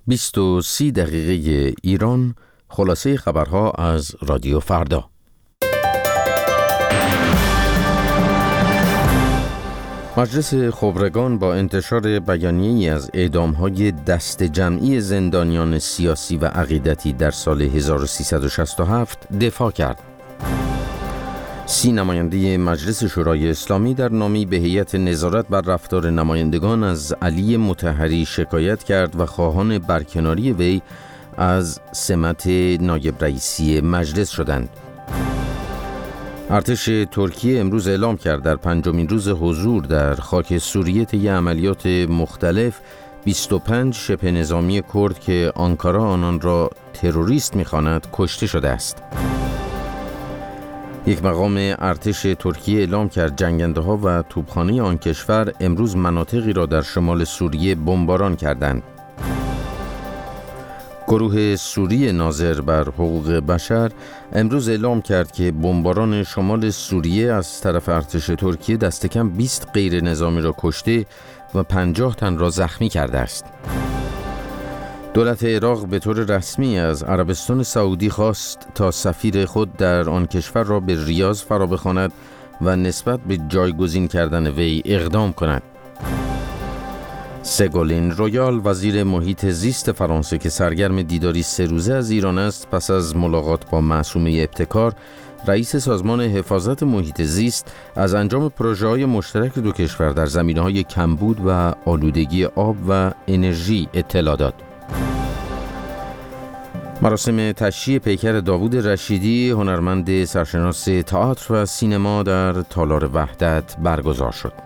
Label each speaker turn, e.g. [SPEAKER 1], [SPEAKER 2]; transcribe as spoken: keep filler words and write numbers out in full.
[SPEAKER 1] بیست و سی دقیقه ایران، خلاصه خبرها از رادیو فردا. مجلس خبرگان با انتشار بیانیه‌ای از اعدام‌های دست جمعی زندانیان سیاسی و عقیدتی در سال هزار و سیصد و شصت و هفت دفاع کرد. سی نماینده مجلس شورای اسلامی در نامه‌ای به هیئت نظارت بر رفتار نمایندگان از علی مطهری شکایت کرد و خواهان برکناری وی از سمت نایب رئیسی مجلس شدند. ارتش ترکیه امروز اعلام کرد در پنجمین روز حضور در خاک سوریه طی عملیات مختلف بیست و پنج شبه نظامی کرد که آنکارا آنان را تروریست می‌خواند کشته شده است. یک مقام ارتش ترکیه اعلام کرد جنگنده‌ها و توپخانه آن کشور امروز مناطقی را در شمال سوریه بمباران کردند. گروه سوری ناظر بر حقوق بشر امروز اعلام کرد که بمباران شمال سوریه از طرف ارتش ترکیه دست کم بیست غیر نظامی را کشته و پنجاه تن را زخمی کرده است. دولت عراق به طور رسمی از عربستان سعودی خواست تا سفیر خود در آن کشور را به ریاض فرا بخواند و نسبت به جایگزین کردن وی اقدام کند. سگولین رویال، وزیر محیط زیست فرانسه که سرگرم دیداری سه روزه از ایران است، پس از ملاقات با معصومه ابتکار، رئیس سازمان حفاظت محیط زیست، از انجام پروژه‌های مشترک دو کشور در زمینه‌های کمبود و آلودگی آب و انرژی اطلاع داد. مراسم تشییع پیکر داوود رشیدی، هنرمند سرشناس تئاتر و سینما، در تالار وحدت برگزار شد.